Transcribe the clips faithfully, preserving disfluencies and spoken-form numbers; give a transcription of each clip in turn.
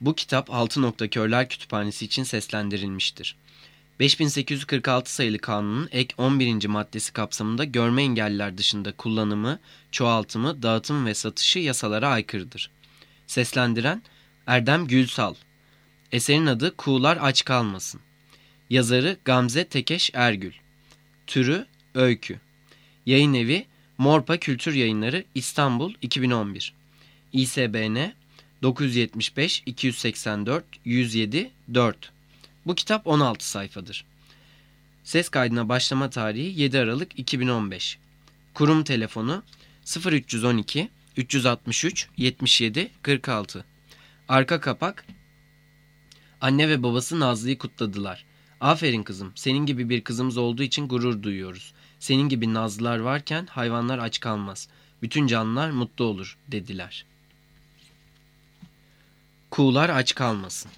Bu kitap Altı Nokta Körler Kütüphanesi için seslendirilmiştir. beş bin sekiz yüz kırk altı sayılı kanunun ek on birinci maddesi kapsamında görme engelliler dışında kullanımı, çoğaltımı, dağıtımı ve satışı yasalara aykırıdır. Seslendiren Erdem Gülsal. Eserin adı Kuğular Aç Kalmasın. Yazarı Gamze Tekeş Ergül. Türü Öykü. Yayın evi Morpa Kültür Yayınları İstanbul iki bin on bir. İ S B N dokuz yüz yetmiş beş iki yüz seksen dört yüz yedi dört. Bu kitap on altı sayfadır. Ses kaydına başlama tarihi yedi Aralık iki bin on beş. Kurum telefonu sıfır üç yüz on iki üç yüz altmış üç yetmiş yedi kırk altı. Arka kapak: Anne ve babası Nazlı'yı kutladılar. Aferin kızım, senin gibi bir kızımız olduğu için gurur duyuyoruz. Senin gibi Nazlılar varken hayvanlar aç kalmaz. Bütün canlılar mutlu olur dediler. Kuğular aç kalmasın.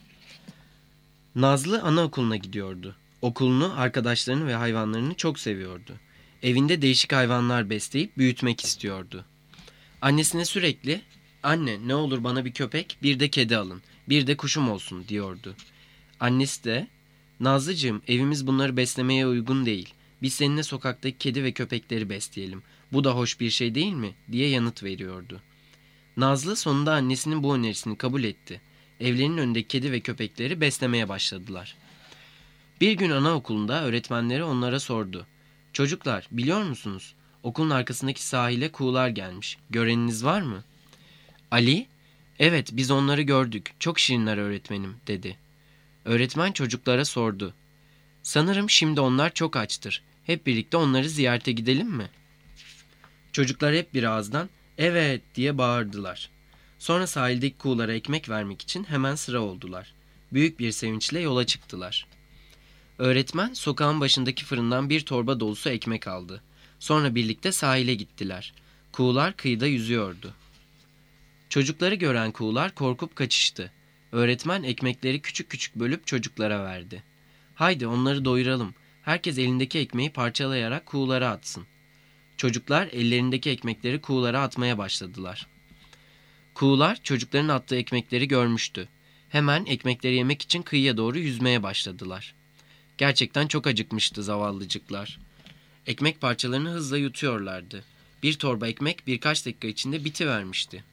Nazlı anaokuluna gidiyordu. Okulunu, arkadaşlarını ve hayvanlarını çok seviyordu. Evinde değişik hayvanlar besleyip büyütmek istiyordu. Annesine sürekli "Anne, ne olur bana bir köpek, bir de kedi alın, bir de kuşum olsun" diyordu. Annesi de "Nazlıcığım, evimiz bunları beslemeye uygun değil. Biz seninle sokaktaki kedi ve köpekleri besleyelim. Bu da hoş bir şey değil mi?" diye yanıt veriyordu. Nazlı sonunda annesinin bu önerisini kabul etti. Evlerinin önündeki kedi ve köpekleri beslemeye başladılar. Bir gün anaokulunda öğretmenleri onlara sordu. "Çocuklar, biliyor musunuz? Okulun arkasındaki sahile kuğular gelmiş. Göreniniz var mı?" Ali, "Evet, biz onları gördük. Çok şirinler öğretmenim" dedi. Öğretmen çocuklara sordu. "Sanırım şimdi onlar çok açtır. Hep birlikte onları ziyarete gidelim mi?" Çocuklar hep bir ağızdan "Evet" diye bağırdılar. Sonra sahildeki kuğulara ekmek vermek için hemen sıra oldular. Büyük bir sevinçle yola çıktılar. Öğretmen sokağın başındaki fırından bir torba dolusu ekmek aldı. Sonra birlikte sahile gittiler. Kuğular kıyıda yüzüyordu. Çocukları gören kuğular korkup kaçıştı. Öğretmen ekmekleri küçük küçük bölüp çocuklara verdi. "Haydi onları doyuralım. Herkes elindeki ekmeği parçalayarak kuğulara atsın." Çocuklar ellerindeki ekmekleri kuğulara atmaya başladılar. Kuğular çocukların attığı ekmekleri görmüştü. Hemen ekmekleri yemek için kıyıya doğru yüzmeye başladılar. Gerçekten çok acıkmıştı zavallıcıklar. Ekmek parçalarını hızla yutuyorlardı. Bir torba ekmek birkaç dakika içinde bitivermişti.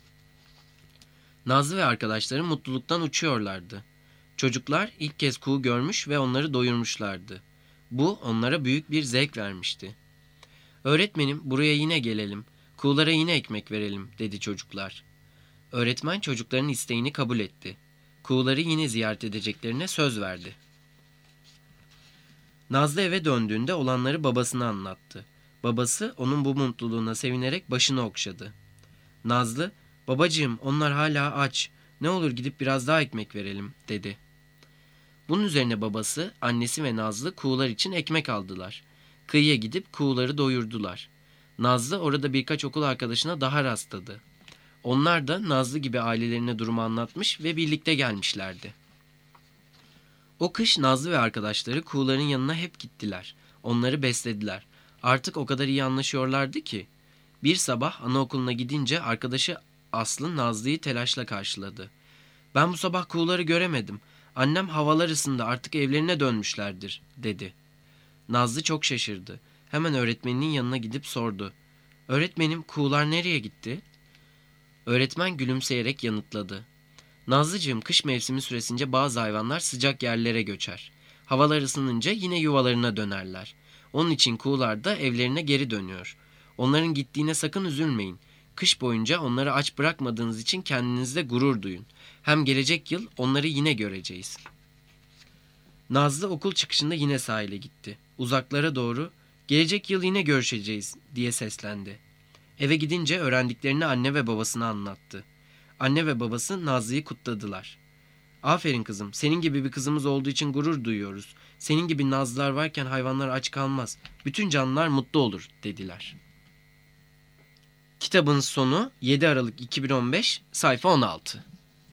Nazlı ve arkadaşları mutluluktan uçuyorlardı. Çocuklar ilk kez kuğu görmüş ve onları doyurmuşlardı. Bu onlara büyük bir zevk vermişti. "Öğretmenim, buraya yine gelelim. Kuğulara yine ekmek verelim" dedi çocuklar. Öğretmen çocukların isteğini kabul etti. Kuğuları yine ziyaret edeceklerine söz verdi. Nazlı eve döndüğünde olanları babasına anlattı. Babası onun bu mutluluğuna sevinerek başını okşadı. Nazlı, "Babacığım, onlar hala aç. Ne olur gidip biraz daha ekmek verelim" dedi. Bunun üzerine babası, annesi ve Nazlı kuğular için ekmek aldılar. Kıyıya gidip kuğuları doyurdular. Nazlı orada birkaç okul arkadaşına daha rastladı. Onlar da Nazlı gibi ailelerine durumu anlatmış ve birlikte gelmişlerdi. O kış Nazlı ve arkadaşları kuğuların yanına hep gittiler. Onları beslediler. Artık o kadar iyi anlaşıyorlardı ki. Bir sabah anaokuluna gidince arkadaşı Aslı Nazlı'yı telaşla karşıladı. "Ben bu sabah kuğuları göremedim. Annem havalar ısındı, artık evlerine dönmüşlerdir" dedi. Nazlı çok şaşırdı. Hemen öğretmeninin yanına gidip sordu. "Öğretmenim, kuğular nereye gitti?" Öğretmen gülümseyerek yanıtladı. "Nazlıcığım, kış mevsimi süresince bazı hayvanlar sıcak yerlere göçer. Havalar ısınınca yine yuvalarına dönerler. Onun için kuğular da evlerine geri dönüyor. Onların gittiğine sakın üzülmeyin. Kış boyunca onları aç bırakmadığınız için kendinizde gurur duyun. Hem gelecek yıl onları yine göreceğiz." Nazlı okul çıkışında yine sahile gitti. Uzaklara doğru "Gelecek yıl yine görüşeceğiz" diye seslendi. Eve gidince öğrendiklerini anne ve babasına anlattı. Anne ve babası Nazlı'yı kutladılar. "Aferin kızım, senin gibi bir kızımız olduğu için gurur duyuyoruz. Senin gibi Nazlılar varken hayvanlar aç kalmaz. Bütün canlılar mutlu olur" dediler. Kitabın sonu yedi Aralık iki bin on beş, sayfa on altı.